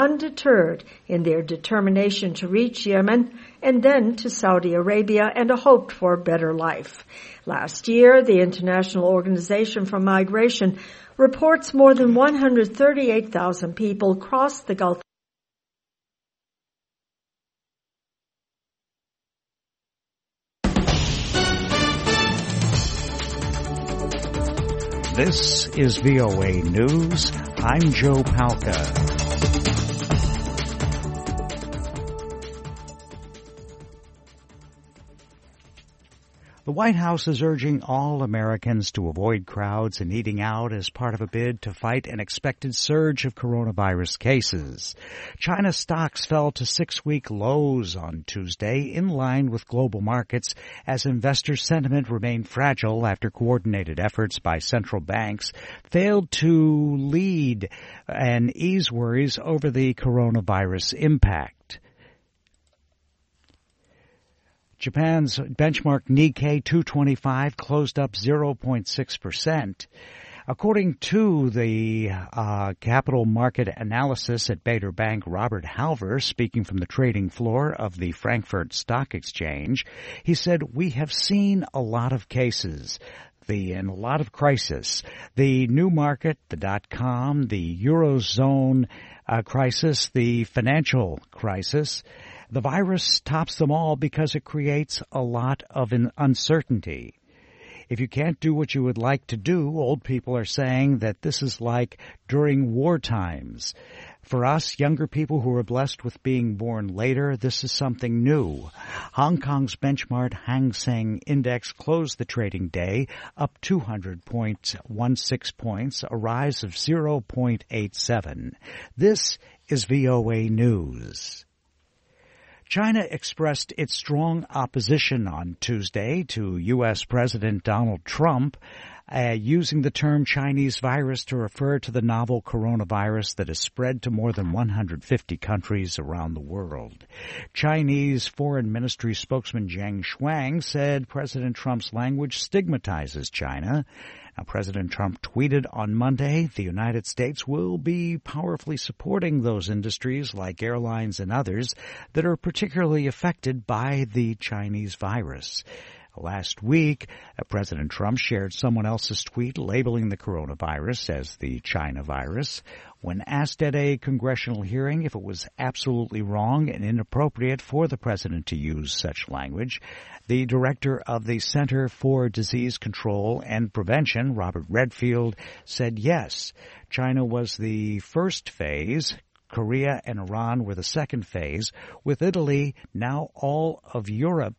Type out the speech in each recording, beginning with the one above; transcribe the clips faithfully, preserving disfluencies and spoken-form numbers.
undeterred in their determination to reach Yemen and then to Saudi Arabia and a hope for a better life. Last year, the International Organization for Migration reports more than one hundred thirty-eight thousand people crossed the Gulf. This is V O A News. I'm Joe Palca. The White House is urging all Americans to avoid crowds and eating out as part of a bid to fight an expected surge of coronavirus cases. China stocks fell to six-week lows on Tuesday, in line with global markets, as investor sentiment remained fragile after coordinated efforts by central banks failed to lead and ease worries over the coronavirus impact. Japan's benchmark Nikkei two twenty-five closed up zero point six percent. According to the uh, capital market analysis at Baader Bank, Robert Halver, speaking from the trading floor of the Frankfurt Stock Exchange, he said, "We have seen a lot of cases. The, and a lot of crisis. The new market, the dot-com, the Eurozone uh, crisis, the financial crisis. The virus tops them all because it creates a lot of uncertainty. If you can't do what you would like to do, old people are saying that this is like during war times. For us, younger people who are blessed with being born later, this is something new." Hong Kong's benchmark Hang Seng Index closed the trading day up two hundred point one six points, a rise of zero point eight seven. This is V O A News. China expressed its strong opposition on Tuesday to U S. President Donald Trump, uh, using the term Chinese virus to refer to the novel coronavirus that has spread to more than one hundred fifty countries around the world. Chinese Foreign Ministry spokesman Zhang Shuang said President Trump's language stigmatizes China. Now, President Trump tweeted on Monday, the United States will be powerfully supporting those industries like airlines and others that are particularly affected by the Chinese virus. Last week, President Trump shared someone else's tweet labeling the coronavirus as the China virus. When asked at a congressional hearing if it was absolutely wrong and inappropriate for the president to use such language, the director of the Center for Disease Control and Prevention, Robert Redfield, said yes, China was the first phase. Korea and Iran were the second phase, with Italy, now all of Europe,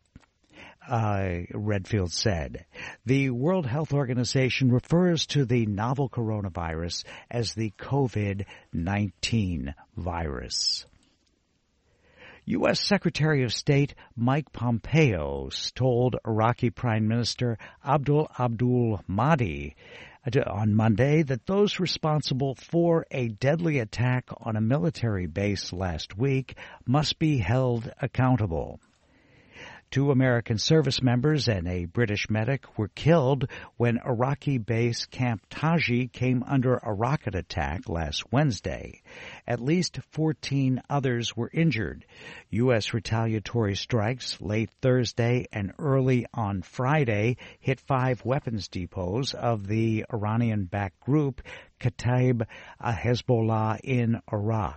Uh, Redfield said. The World Health Organization refers to the novel coronavirus as the COVID nineteen virus. U S. Secretary of State Mike Pompeo told Iraqi Prime Minister Abdul Abdul Mahdi on Monday that those responsible for a deadly attack on a military base last week must be held accountable. Two American service members and a British medic were killed when Iraqi base Camp Taji came under a rocket attack last Wednesday. At least fourteen others were injured. U S retaliatory strikes late Thursday and early on Friday hit five weapons depots of the Iranian-backed group Kataib Hezbollah in Iraq.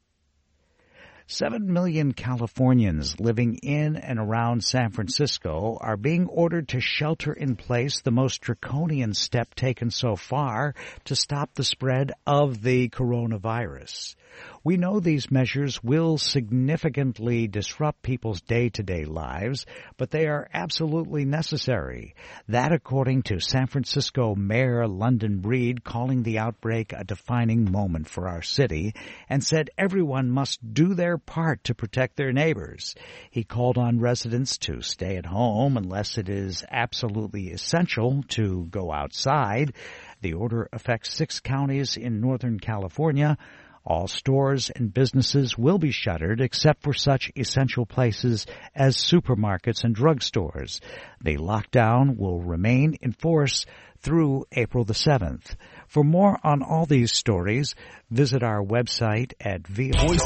Seven million Californians living in and around San Francisco are being ordered to shelter in place, the most draconian step taken so far to stop the spread of the coronavirus. We know these measures will significantly disrupt people's day-to-day lives, but they are absolutely necessary. That, according to San Francisco Mayor London Breed, calling the outbreak a defining moment for our city, and said everyone must do their part to protect their neighbors. He called on residents to stay at home unless it is absolutely essential to go outside. The order affects six counties in Northern California. All stores and businesses will be shuttered except for such essential places as supermarkets and drugstores. The lockdown will remain in force through April the seventh. For more on all these stories, visit our website at v